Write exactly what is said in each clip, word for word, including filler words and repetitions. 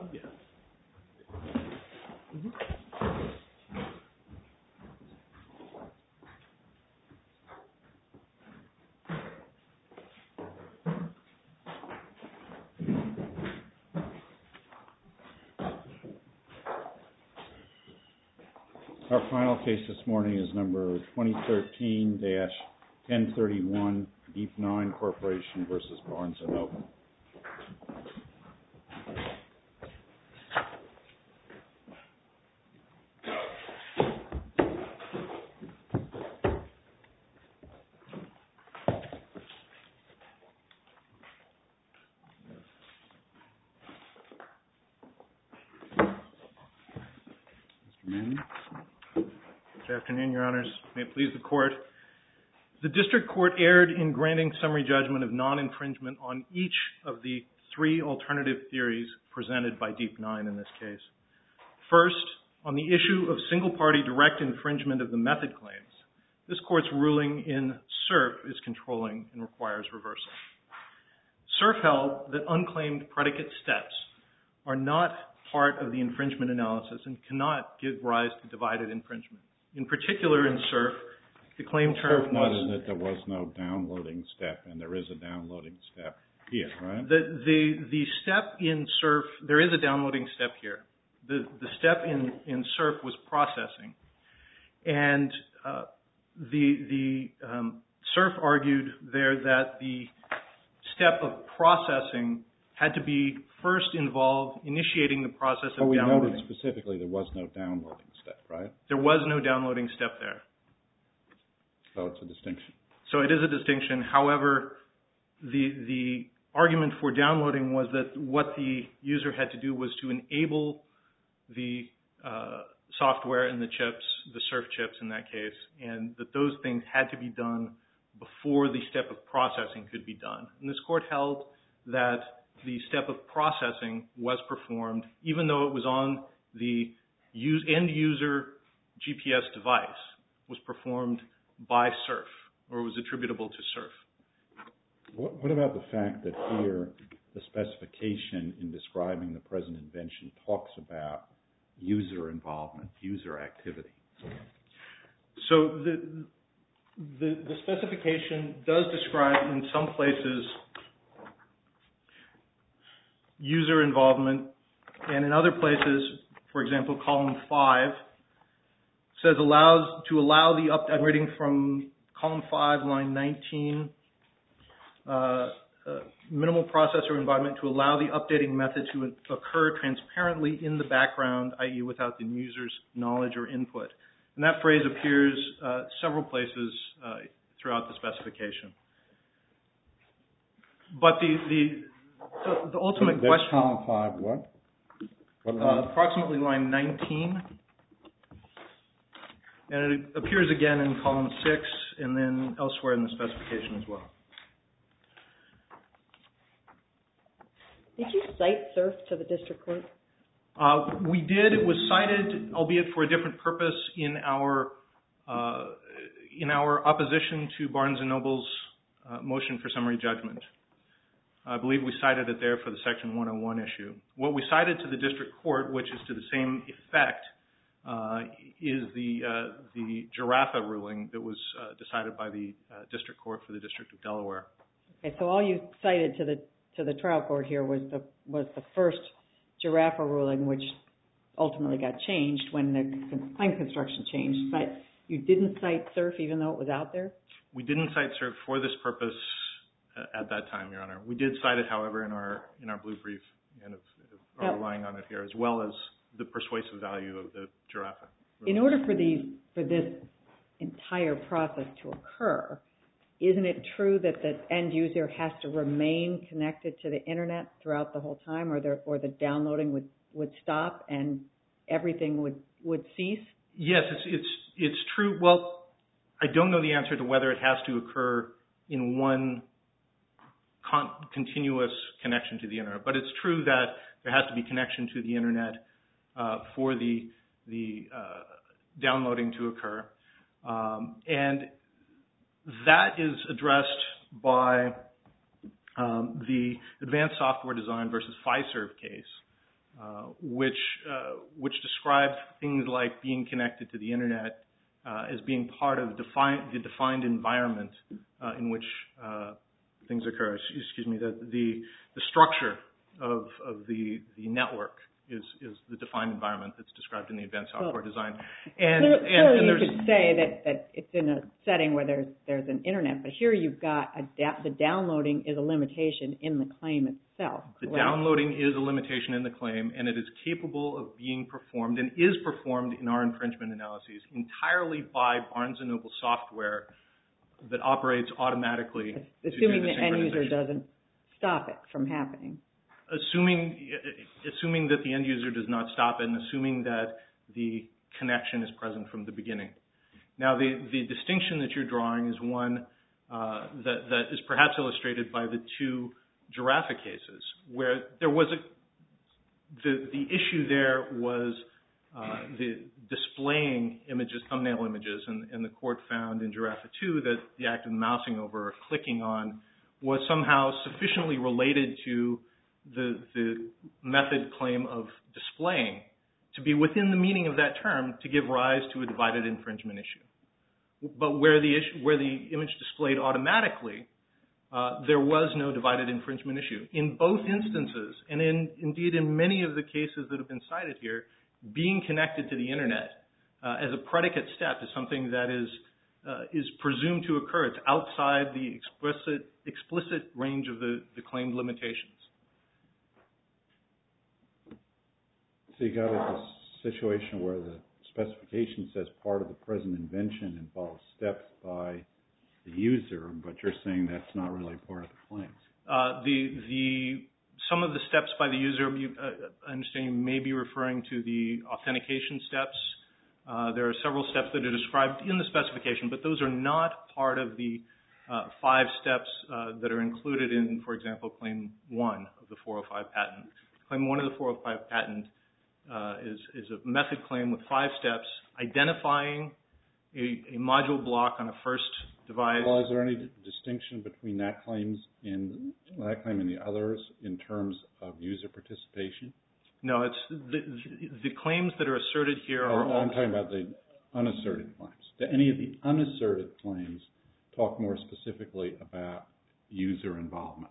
Yeah. Mm-hmm. Our final case this morning is number twenty thirteen dash ten thirty-one, Deep Nine Corporation versus Barnes and Noble. Mister Manning? Good afternoon, Your Honors. May it please the Court. The District Court erred in granting summary judgment of non-infringement on each of the three alternative theories presented by Deep Nine in this case. First, on the issue of single-party direct infringement of the method claims, this Court's ruling in CERF is controlling and requires reversal. CERF held that unclaimed predicate steps are not part of the infringement analysis and cannot give rise to divided infringement. In particular, in CERF, the claim term CERF noted that there was no downloading step, and there is a downloading step here, right? The the the step in CERF, there is a downloading step here. The the step in in CERF was processing, and uh, the the um, CERF argued there that the step of processing had to be first involved initiating the process of but we downloading. noted specifically there was no downloading step, right? There was no downloading step there. So it's a distinction. So it is a distinction. However, the the argument for downloading was that what the user had to do was to enable the uh, software and the chips, the CERF chips in that case, and that those things had to be done before the step of processing could be done. And this Court held that the step of processing was performed even though it was on the use, end user G P S device, was performed by CERF, or was attributable to CERF. What, what about the fact that here the specification in describing the present invention talks about user involvement, user activity? So the, the, the specification does describe in some places user involvement, and in other places, for example, column five, says allows to allow the up. I'm reading from column five, line nineteen. Uh, uh, minimal processor environment to allow the updating method to occur transparently in the background, that is, without the user's knowledge or input. And that phrase appears uh, several places uh, throughout the specification. But the the the, the ultimate That's question. column five. What? What uh, approximately line nineteen. And it appears again in column six and then elsewhere in the specification as well. Did you cite CERF to the district court? Uh, we did. It was cited, albeit for a different purpose, in our uh, in our opposition to Barnes and Noble's uh, motion for summary judgment. I believe we cited it there for the Section one oh one issue. What we cited to the district court, which is to the same effect, uh, is the uh, the Giraffa ruling that was uh, decided by the uh, district court for the District of Delaware. Okay, so all you cited to the to the trial court here was the was the first Giraffa ruling, which ultimately got changed when the claim construction changed. But you didn't cite CERF even though it was out there? We didn't cite CERF for this purpose uh, at that time, Your Honor. We did cite it, however, in our in our blue brief and of, of are no. relying on it here, as well as the persuasive value of the Giraffa ruling. In order for these for this entire process to occur, isn't it true that the end user has to remain connected to the internet throughout the whole time, or the or the downloading would, would stop and everything would, would cease? Yes, it's it's it's true. Well, I don't know the answer to whether it has to occur in one con- continuous connection to the internet, but it's true that there has to be connection to the internet uh, for the the uh, downloading to occur, um, and that is addressed by um, the Advanced Software Design versus Fiserv case, uh, which uh, which describes things like being connected to the internet uh, as being part of define, the defined environment uh, in which uh, things occur. Excuse me, the the, the structure of of the the network is is the defined environment that's described in the advanced software well, design. And, clearly, and, and you there's, could say that, that it's in a setting where there's there's an internet, but here you've got a da- the downloading is a limitation in the claim itself. the correct? downloading is a limitation in the claim, and it is capable of being performed and is performed in our infringement analyses entirely by Barnes and Noble software that operates automatically. Assuming to do the end user synchronization. doesn't stop it from happening. Assuming, assuming that the end user does not stop it, and assuming that the connection is present from the beginning. Now, the, the distinction that you're drawing is one uh, that, that is perhaps illustrated by the two Giraffe cases, where there was a the the issue there was uh, the displaying images, thumbnail images, and, and the court found in Giraffe two that the act of mousing over or clicking on was somehow sufficiently related to the the method claim of displaying to be within the meaning of that term to give rise to a divided infringement issue. But where the issue, where the image displayed automatically, uh, there was no divided infringement issue. In both instances, and in indeed in many of the cases that have been cited here, being connected to the internet uh, as a predicate step is something that is uh, is presumed to occur. It's outside the explicit explicit range of the, the claimed limitations. So you got a situation where the specification says part of the present invention involves steps by the user, but you're saying that's not really part of the claims. Uh, the the some of the steps by the user, you, uh, I understand you may be referring to the authentication steps. Uh, there are several steps that are described in the specification, but those are not part of the uh, five steps uh, that are included in, for example, Claim one of the four oh five patent. Claim one of the four oh five patent Uh, is, is a method claim with five steps, identifying a, a module block on a first device. Well, is there any distinction between that claims in that claim and the others in terms of user participation? No, it's the, the claims that are asserted here are oh, all. I'm talking about the unasserted claims. Do any of the unasserted claims talk more specifically about user involvement?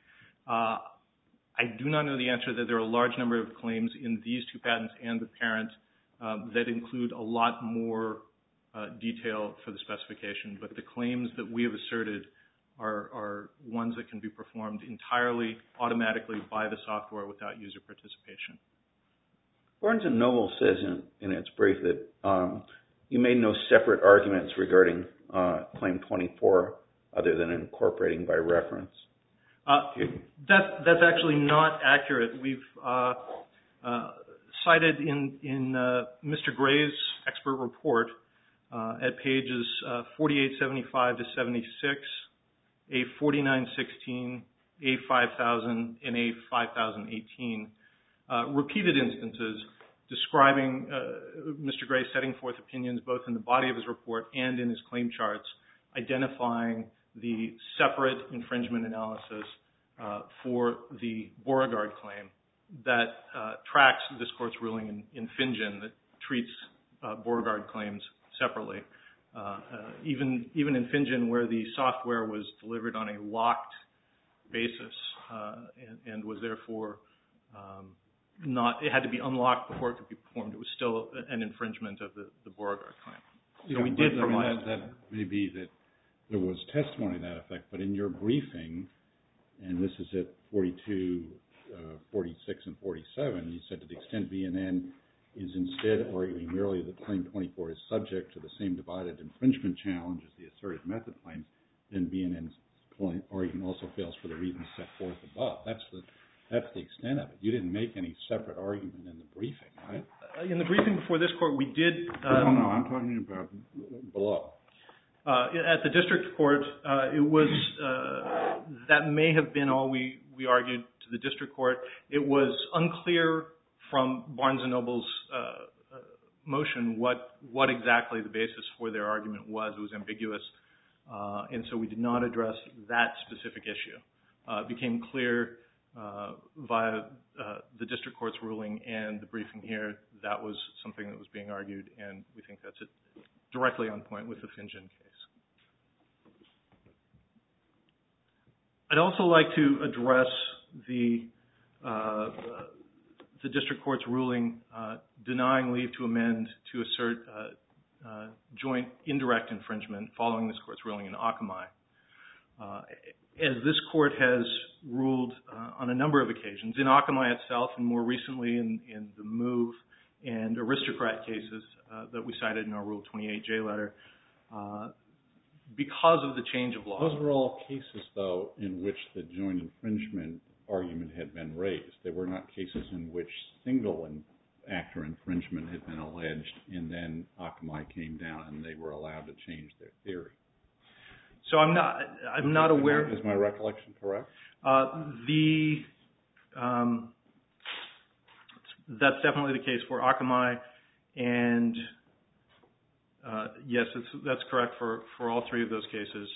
Uh, I do not know the answer that there are a large number of claims in these two patents and the parent um, that include a lot more uh, detail for the specification, but the claims that we have asserted are, are ones that can be performed entirely automatically by the software without user participation. Barnes and Noble says in, in its brief that um, you made no separate arguments regarding uh, Claim twenty-four other than incorporating by reference. Uh, that's, that's actually not accurate. We've uh, uh, cited in, in uh, Mister Gray's expert report uh, at pages uh, forty-eight seventy-five to seventy-six, A forty-nine sixteen, A five thousand, and A five thousand eighteen, uh, repeated instances describing uh, Mister Gray setting forth opinions both in the body of his report and in his claim charts, identifying the separate infringement analysis uh, for the Beauregard claim that uh, tracks this court's ruling in, in FinGen that treats uh, Beauregard claims separately. Uh, uh, even even in FinGen, where the software was delivered on a locked basis uh, and, and was therefore um, not, it had to be unlocked before it could be performed. It was still an infringement of the, the Beauregard claim. So yeah, we did I mean, provide that, that may be that there was testimony to that effect, but in your briefing, and this is at forty-two, uh, forty-six, and forty-seven, you said to the extent B N N is instead arguing merely that Claim twenty-four is subject to the same divided infringement challenge as the asserted method claims, then B N N's argument also fails for the reasons set forth above. That's the that's the extent of it. You didn't make any separate argument in the briefing, right? Uh, in the briefing before this court, we did. Uh, no, Um, no, I'm talking about below. Uh, at the district court, uh, it was uh, that may have been all we, we argued to the district court. It was unclear from Barnes and Noble's uh, uh, motion what what exactly the basis for their argument was. It was ambiguous, uh, and so we did not address that specific issue. Uh, it became clear uh, via uh, the district court's ruling and the briefing here, that was something that was being argued, and we think that's it, directly on point with the FinGen case. I'd also like to address the uh, the district court's ruling uh, denying leave to amend to assert uh, uh, joint indirect infringement following this court's ruling in Akamai. Uh, as this court has ruled uh, on a number of occasions, in Akamai itself and more recently in, in the MOVE and Aristocrat cases uh, that we cited in our Rule twenty-eight J letter, uh, because of the change of law. Those were all cases, though, in which the joint infringement argument had been raised. They were not cases in which single in actor infringement had been alleged, and then Akamai came down and they were allowed to change their theory. So I'm not I'm not aware. Is my recollection correct? Uh, the um, that's definitely the case for Akamai, and uh, yes, it's, that's correct for, for all three of those cases.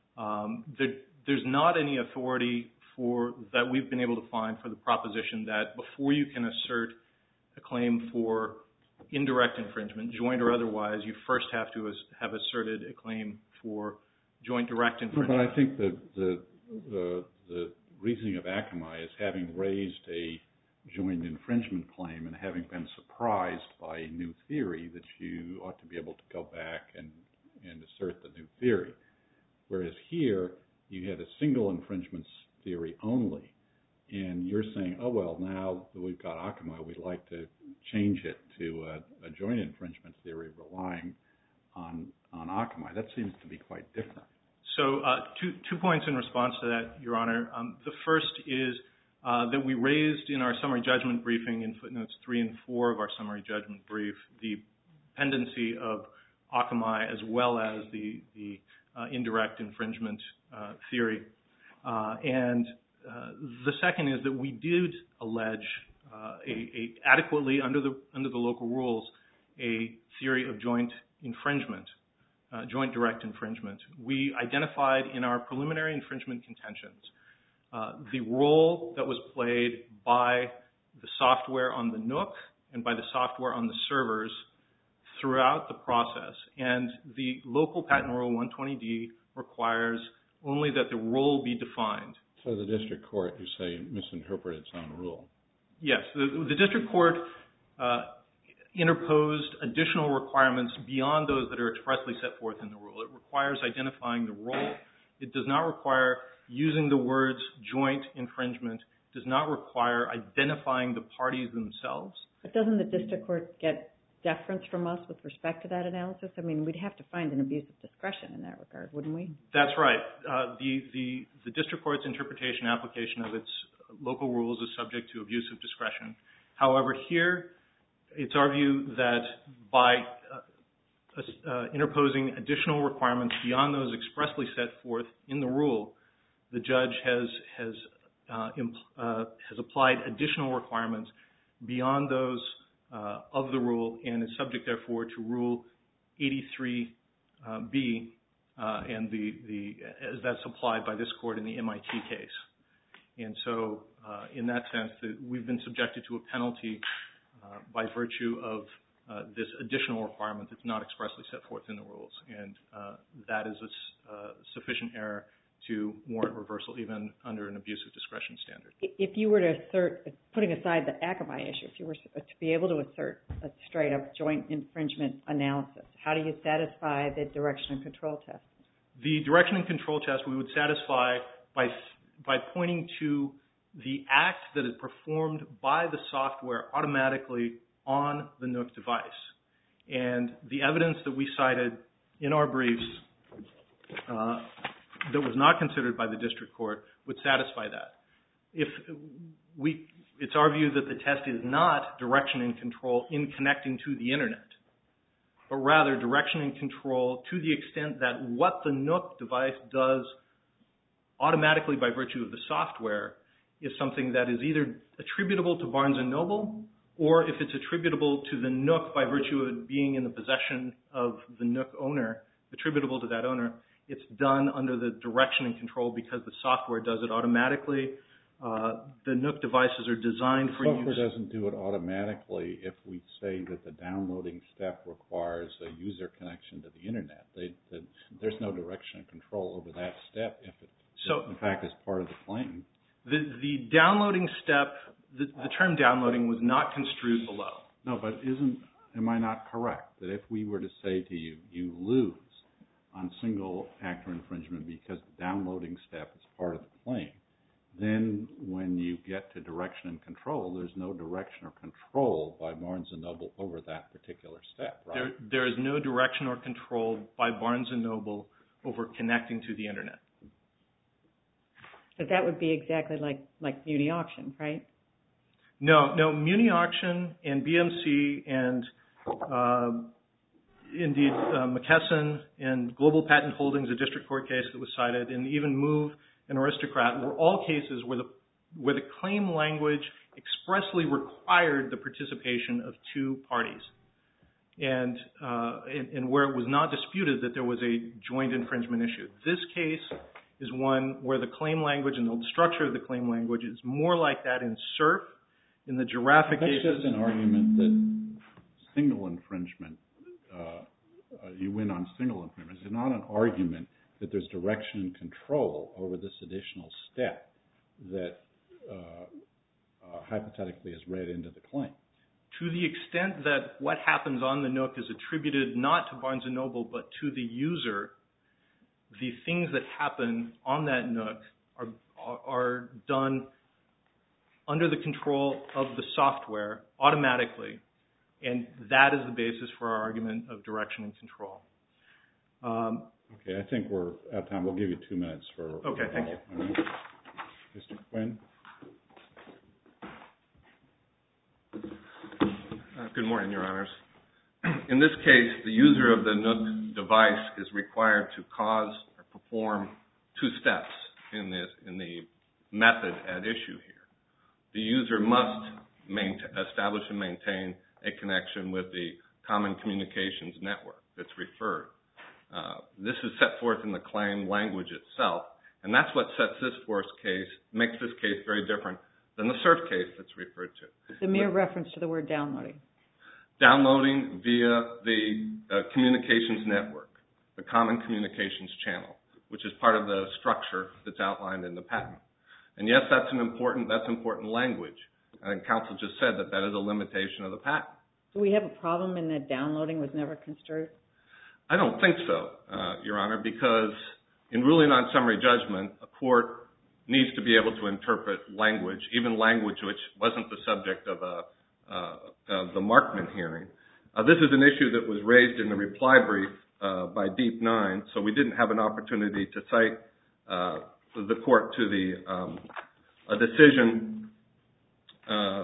Um, there, there's not any authority for that we've been able to find for the proposition that before you can assert a claim for indirect infringement, joint or otherwise, you first have to have asserted a claim for joint direct infringement. No, but I think the, the, the, the reasoning of Akamai is having raised a joint infringement claim and having been surprised by a new theory that you ought to be able to go back and, and assert the new theory. Whereas here, you had a single infringement theory only, and you're saying, oh, well, now that we've got Akamai, we'd like to change it to a, a joint infringement theory relying on, on Akamai. That seems to be quite different. So uh, two, two points in response to that, Your Honor. Um, the first is uh, that we raised in our summary judgment briefing in footnotes three and four of our summary judgment brief the pendency of Akamai as well as the, the uh, indirect infringement uh, theory. Uh, and uh, the second is that we did allege uh, a, a adequately under the under the local rules a theory of joint infringement, uh, joint direct infringement. We identified in our preliminary infringement contentions uh, the role that was played by the software on the Nook and by the software on the servers throughout the process. And the local patent rule one twenty D requires only that the role be defined. So the district court, you say, misinterpreted its own rule. Yes. The, the district court uh, interposed additional requirements beyond those that are expressly set forth in the rule. It requires identifying the role. It does not require using the words joint infringement. It does not require identifying the parties themselves. But doesn't the district court get deference from us with respect to that analysis? I mean, we'd have to find an abuse of discretion in that regard, wouldn't we? That's right. Uh, the, the, the district court's interpretation application of its local rules is subject to abuse of discretion. However, here, it's our view that by uh, uh, interposing additional requirements beyond those expressly set forth in the rule, the judge has, has, uh, impl- uh, has applied additional requirements beyond those Uh, of the rule and is subject, therefore, to Rule eighty-three B uh, and the, the as that's applied by this court in the M I T case. And so, uh, in that sense, that we've been subjected to a penalty uh, by virtue of uh, this additional requirement that's not expressly set forth in the rules, and uh, that is a uh, sufficient error to warrant reversal even under an abuse of discretion standard. If you were to assert, putting aside the Akamai issue, if you were to be able to assert a straight-up joint infringement analysis, how do you satisfy the direction and control test? The direction and control test we would satisfy by by pointing to the act that is performed by the software automatically on the Nook device. And the evidence that we cited in our briefs uh, that was not considered by the district court would satisfy that. If we, it's our view that the test is not direction and control in connecting to the internet, but rather direction and control to the extent that what the Nook device does automatically by virtue of the software is something that is either attributable to Barnes and Noble, or if it's attributable to the Nook by virtue of it being in the possession of the Nook owner, attributable to that owner, it's done under the direction and control because the software does it automatically Uh, the Nook devices are designed for Software use. Software doesn't do it automatically if we say that the downloading step requires a user connection to the Internet. They, the, there's no direction and control over that step if it, so, in fact, is part of the claim. The, the downloading step, the, the term downloading was not construed below. No, but isn't, am I not correct that if we were to say to you, you lose on single actor infringement because the downloading step is part of the claim, then when you get to direction and control, there's no direction or control by Barnes and Noble over that particular step, right? There, there is no direction or control by Barnes and Noble over connecting to the Internet. But that would be exactly like, like Muni Auction, right? No, no. Muni Auction and B M C and uh, indeed uh, McKesson and Global Patent Holdings, a district court case that was cited, and even Move and Aristocrat were all cases where the where the claim language expressly required the participation of two parties, and, uh, and and where it was not disputed that there was a joint infringement issue. This case is one where the claim language and the structure of the claim language is more like that in SURF, in the Giraffe That's cases. That's just an argument that single infringement, uh, uh, you win on single infringement. It's not an argument that there's direction and control over this additional step that uh, uh, hypothetically is read into the claim. To the extent that what happens on the Nook is attributed not to Barnes and Noble but to the user, the things that happen on that Nook are, are, are done under the control of the software automatically, and that is the basis for our argument of direction and control. Um, Okay, I think we're out of time. We'll give you two minutes for. Okay, thank you. Right. Mister Quinn. Uh, good morning, Your Honors. In this case, the user of the Nook device is required to cause or perform two steps in this in the method at issue here. The user must maintain, establish and maintain a connection with the common communications network that's referred. Uh, this is set forth in the claim language itself, and that's what sets this force case, makes this case very different than the SURF case that's referred to. The mere reference to the word downloading. Downloading via the uh, communications network, the common communications channel, which is part of the structure that's outlined in the patent. And yes, that's an important, that's important language. I think counsel just said that that is a limitation of the patent. Do we have a problem in that downloading was never construed? I don't think so, uh, Your Honor, because in ruling on summary judgment, a court needs to be able to interpret language, even language which wasn't the subject of, a, uh, of the Markman hearing. Uh, this is an issue that was raised in the reply brief uh, by Deep Nine, so we didn't have an opportunity to cite uh, the court to the um, a decision uh,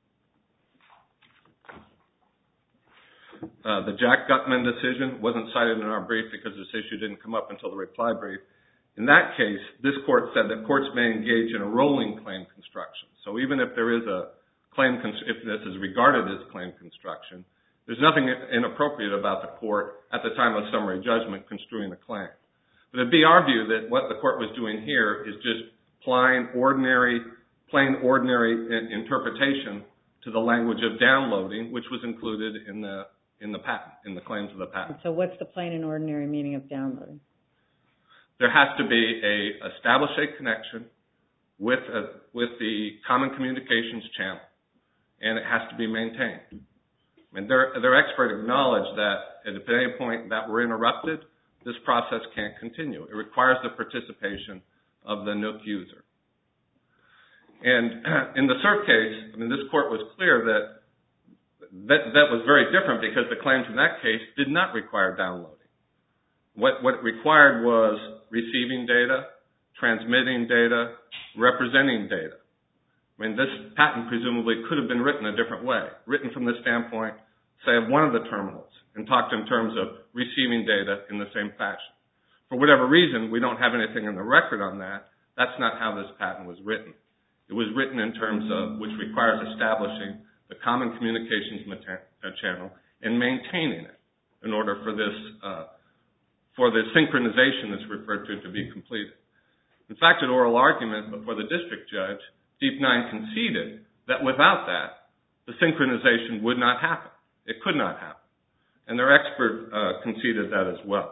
Uh, the Jack Gutman decision wasn't cited in our brief because this issue didn't come up until the reply brief. In that case, this court said that courts may engage in a rolling claim construction. So even if there is a claim, if this is regarded as claim construction, there's nothing inappropriate about the court at the time of summary judgment construing the claim. But it'd be our view that what the court was doing here is just plain ordinary, plain ordinary interpretation to the language of downloading, which was included in the in the patent, in the claims of the patent. So what's the plain and ordinary meaning of downloading? There has to be a establish a connection with a, with the common communications channel, and it has to be maintained. I mean, their their expert acknowledged that at any point that we're interrupted, this process can't continue. It requires the participation of the Nook user. And in the SURF case, I mean, this court was clear that That, that was very different because the claims in that case did not require downloading. What, what it required was receiving data, transmitting data, representing data. I mean, this patent presumably could have been written a different way, written from the standpoint, say, of one of the terminals, and talked in terms of receiving data in the same fashion. For whatever reason, we don't have anything in the record on that. That's not how this patent was written. It was written in terms of, which requires establishing the common communications channel and maintaining it in order for this, uh, for the synchronization that's referred to to be completed. In fact, an oral argument before the district judge, Deep Nine conceded that without that, the synchronization would not happen. It could not happen. And their expert uh, conceded that as well.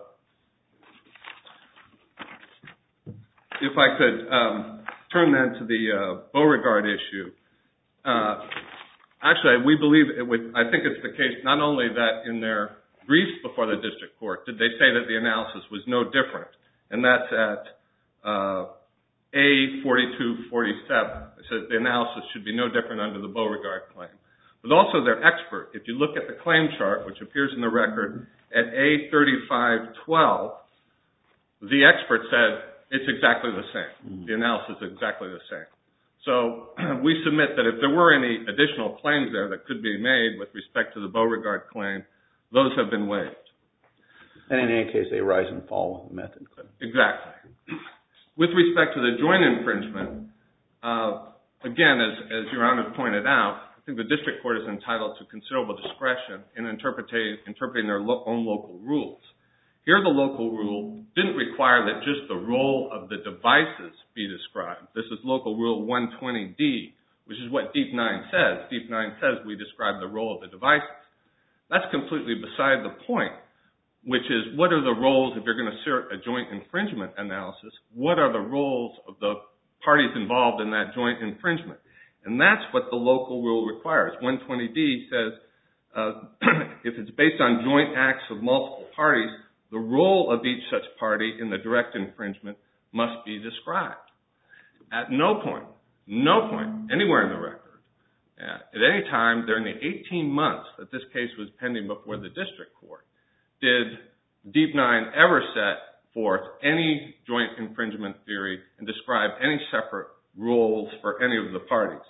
If I could um, turn then to the uh, Beauregard issue. Uh, actually, we believe it would, I think it's the case not only that in their briefs before the district court did they say that the analysis was no different, and that's at uh, A forty-two forty-seven. It says the analysis should be no different under the Beauregard claim. But also their expert, if you look at the claim chart, which appears in the record, at A thirty-five twelve, the expert said it's exactly the same. Mm-hmm. The analysis is exactly the same. So we submit that if there were any additional claims there that could be made with respect to the Beauregard claim, those have been waived. And in any case, they rise and fall with the method. Exactly. With respect to the joint infringement, uh, again, as, as Your Honor pointed out, I think the district court is entitled to considerable discretion in interpreting, interpreting their lo- own local rules. Here, the local rule didn't require that just the role of the devices be described. This is local rule one twenty D, which is what Deep Nine says. Deep Nine says we describe the role of the devices. That's completely beside the point, which is what are the roles, if you're going to assert a joint infringement analysis, what are the roles of the parties involved in that joint infringement? And that's what the local rule requires. one twenty D says uh, if it's based on joint acts of multiple parties, the role of each such party in the direct infringement must be described. At no point, no point, anywhere in the record, uh, at any time during the eighteen months that this case was pending before the district court, did Deep Nine ever set forth any joint infringement theory and describe any separate roles for any of the parties.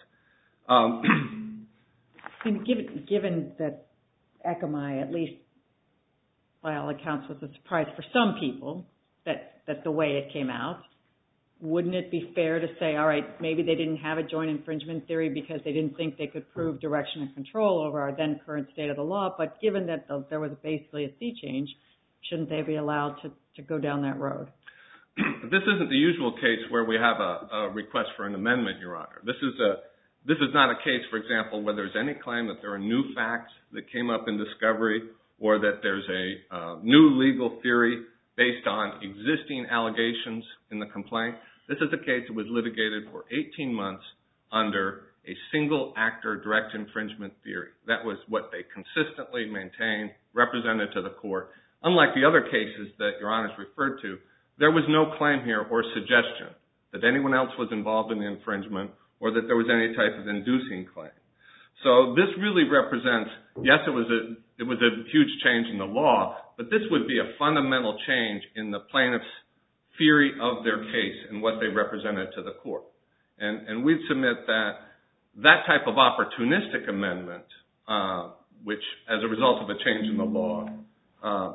Um, and given, given that Akamai, at least by all accounts, was a surprise for some people that, that the way it came out, wouldn't it be fair to say, all right, maybe they didn't have a joint infringement theory because they didn't think they could prove direction and control over our then current state of the law, but given that the, there was basically a sea change, shouldn't they be allowed to, to go down that road? This isn't the usual case where we have a, a request for an amendment, Your Honor. This is a this is not a case, for example, where there's any claim that there are new facts that came up in discovery or that there's a uh, new legal theory based on existing allegations in the complaint. This is a case that was litigated for eighteen months under a single actor direct infringement theory. That was what they consistently maintained, represented to the court. Unlike the other cases that Your Honor's referred to, there was no claim here or suggestion that anyone else was involved in the infringement or that there was any type of inducing claim. So this really represents, yes, it was a it was a huge change in the law, but this would be a fundamental change in the plaintiff's theory of their case and what they represented to the court. And, and we'd submit that that type of opportunistic amendment, uh, which as a result of a change in the law, uh,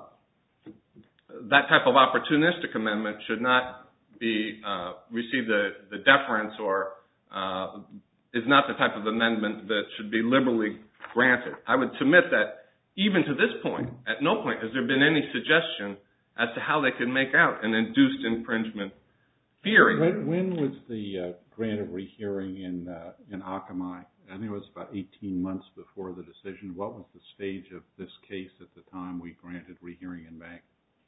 that type of opportunistic amendment should not be uh, receive the, the deference or uh, is not the type of amendment that should be liberally granted. I would submit that even to this point, at no point has there been any suggestion as to how they could make out an induced infringement theory. When, when was the uh, grant of rehearing in uh, in Akamai? I think it was about eighteen months before the decision. What was the stage of this case at the time we granted rehearing in Bank?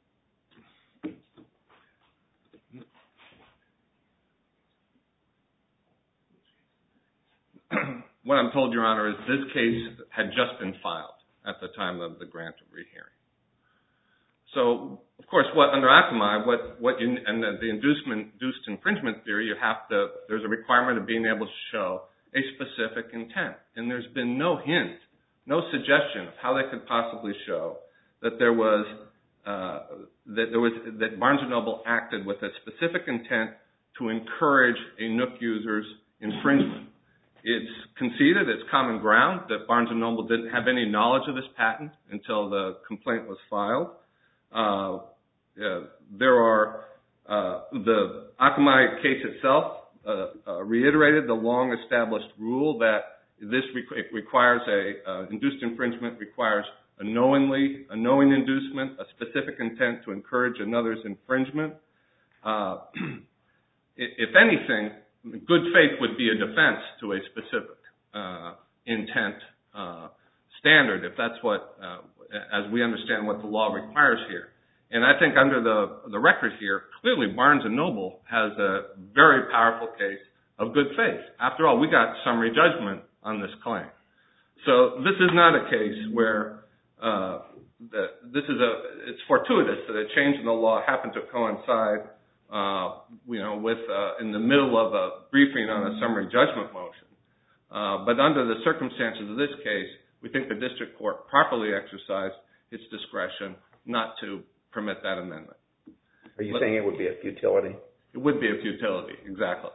What I'm told, Your Honor, is this case had just been filed at the time of the grant of rehearing. So, of course, what under Akamai, what what you, and the, the inducement, induced infringement theory, you have to. There's a requirement of being able to show a specific intent, and there's been no hint, no suggestion of how they could possibly show that there was uh, that there was that Barnes and Noble acted with a specific intent to encourage a Nook user's infringement. It's conceded, it's common ground that Barnes and Noble didn't have any knowledge of this patent until the complaint was filed. Uh, uh, there are uh, the Akamai case itself uh, uh, reiterated the long-established rule that this re- requires a uh, induced infringement requires a knowingly a knowing inducement, a specific intent to encourage another's infringement. Uh, if anything, good faith would be a defense to a specific uh, intent uh, standard, if that's what, uh, as we understand what the law requires here. And I think under the the record here, clearly Barnes and Noble has a very powerful case of good faith. After all, we got summary judgment on this claim. So this is not a case where uh, the, this is a, it's fortuitous that a change in the law happened to coincide, uh, you know, with, uh, in the middle of a briefing on a summary judgment motion. Uh, but under the circumstances of this case, we think the district court properly exercised its discretion not to permit that amendment. Are you but saying it would be a futility? It would be a futility, exactly.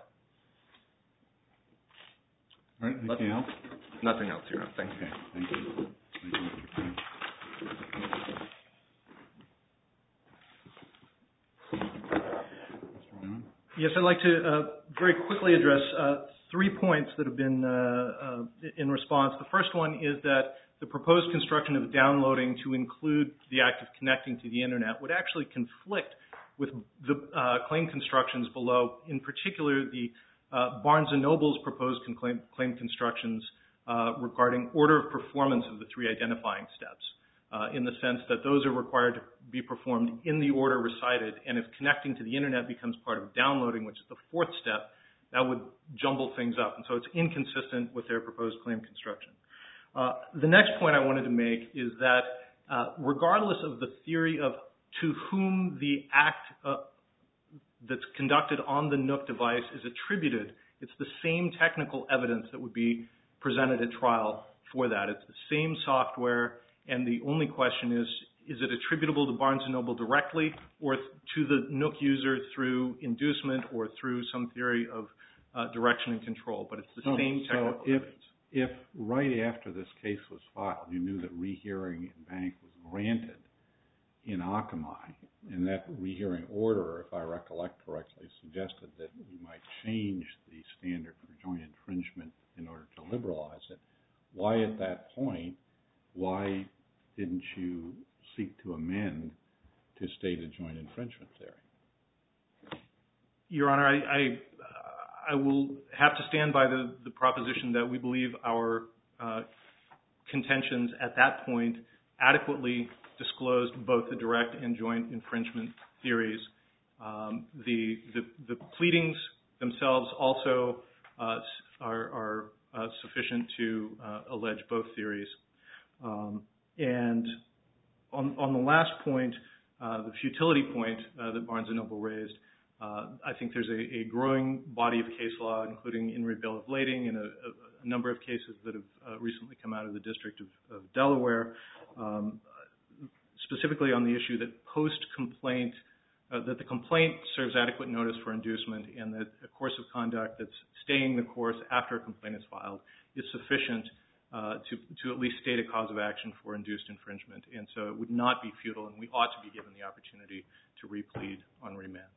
All right, anything else? Nothing else, Your Honor. Thank you. Okay, thank you. Thank you, Mister Frank. Mister Raymond? Yes, I'd like to uh, very quickly address uh, three points that have been uh, uh, in response. The first one is that the proposed construction of downloading to include the act of connecting to the Internet would actually conflict with the uh, claim constructions below, in particular the uh, Barnes and Noble's proposed con- claim, claim constructions uh, regarding order of performance of the three identifying steps, uh, in the sense that those are required to be performed in the order recited, and if connecting to the Internet becomes part of downloading, which is the fourth step, that would jumble things up, and so it's inconsistent with their proposed claim construction. Uh, the next point I wanted to make is that uh, regardless of the theory of to whom the act uh, that's conducted on the Nook device is attributed, it's the same technical evidence that would be presented at trial for that. It's the same software, and the only question is, is it attributable to Barnes and Noble directly or to the Nook user through inducement or through some theory of uh, direction and control? But it's the So, same technical so if, evidence. If right after this case was filed, you knew that rehearing in Bank was granted in Akamai, and that rehearing order, if I recollect correctly, suggested that we might change the standard for joint infringement in order to liberalize it, why at that point, why didn't you seek to amend to state a joint infringement theory? Your Honor, I, I, I will have to stand by the, the proposition that we believe our uh, contentions at that point adequately disclosed both the direct and joint infringement theories. Um, the, the, the pleadings themselves also uh, are, are uh, sufficient to uh, allege both theories. Um, and on, on the last point, uh, the futility point uh, that Barnes and Noble raised, uh, I think there's a, a growing body of case law, including In re Bill of Lading and a, a, a number of cases that have uh, recently come out of the District of, of Delaware, um, specifically on the issue that post-complaint, uh, that the complaint serves adequate notice for inducement and that a course of conduct that's staying the course after a complaint is filed is sufficient uh, to, to at least state a cause of action for induced infringement. And so it would not be futile, and we ought to be given the opportunity to replead on remand.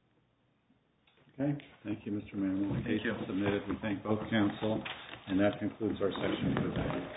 Okay. Thank you, Mister Manuel. Thank you. Submitted. We thank both counsel, and that concludes our session for today.